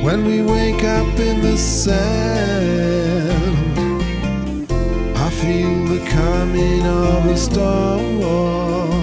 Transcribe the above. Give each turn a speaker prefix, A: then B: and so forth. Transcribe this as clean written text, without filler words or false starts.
A: When we wake up in the sand, I feel the coming of a storm.